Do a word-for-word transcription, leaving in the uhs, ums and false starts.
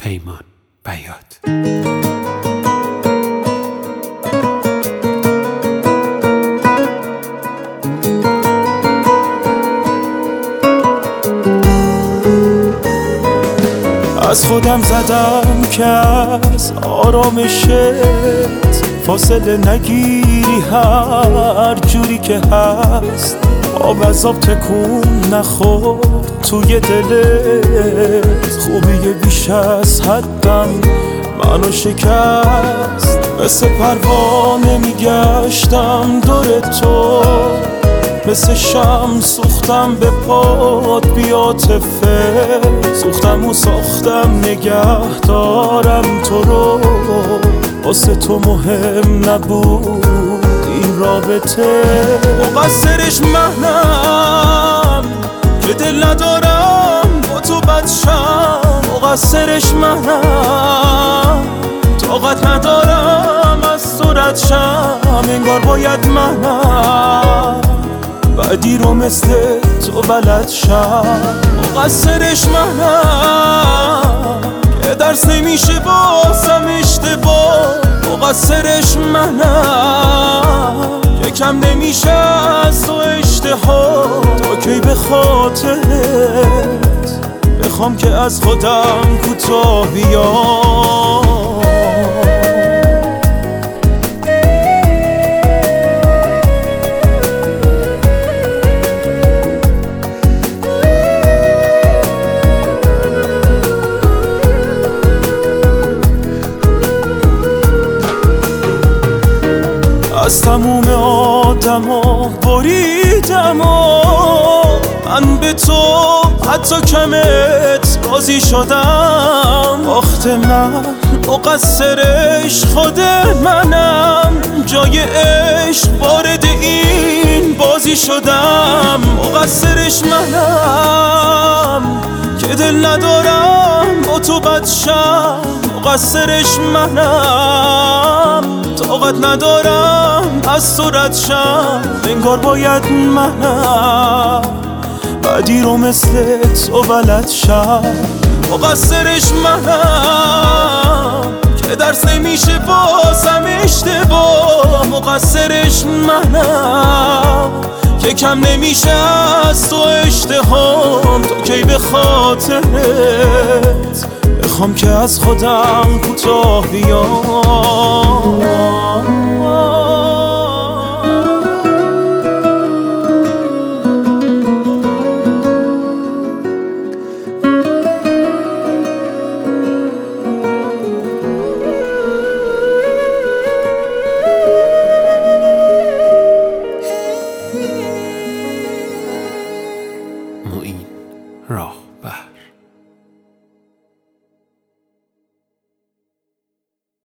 پیمان بیات. از خودم زدم که از آرامشت فاصله نگیری، هر جوری که هست آب از آب تکون نخورد توی دلت. خوبی بیش از حدم منو شکست، مثل پروانه میگشتم دور تو، مثل شم سوختم به پات بیاتفه، سوختم و ساختم نگه دارم تو رو. واسه تو مهم نبود این رابطه، مقصرش منم که دل ندارم با تو بد شم، مقصرش منم طاقت ندارم از تو رد شم. انگار باید منم بعدی رو مثل تو بلد شم، مقصرش منم که درس نمیشه بازم اشتباه، مقصرش منم که کم نمیشه از تو اشتها. تا کی به خاطرت بخوام که از خودم کوتاه بیام؟ از تموم آدم ها بریدم و من به تو حتی کمت راضی شدم. آخت من مقصرش خود منم، جای عشق وارد این بازی شدم. مقصرش منم که دل ندارم با تو بد شم، مقصرش منم طاقت ندارم از تو رد شم. انگار باید منم بعدی رو مثل تو بلد شم، مقصرش منم که درس نمیشه بازم اشتباه، مقصرش منم که کم نمیشه از تو اشتهام. تا کی به خاطرت بخوام که از خودم کوتاه بیام؟ معین راه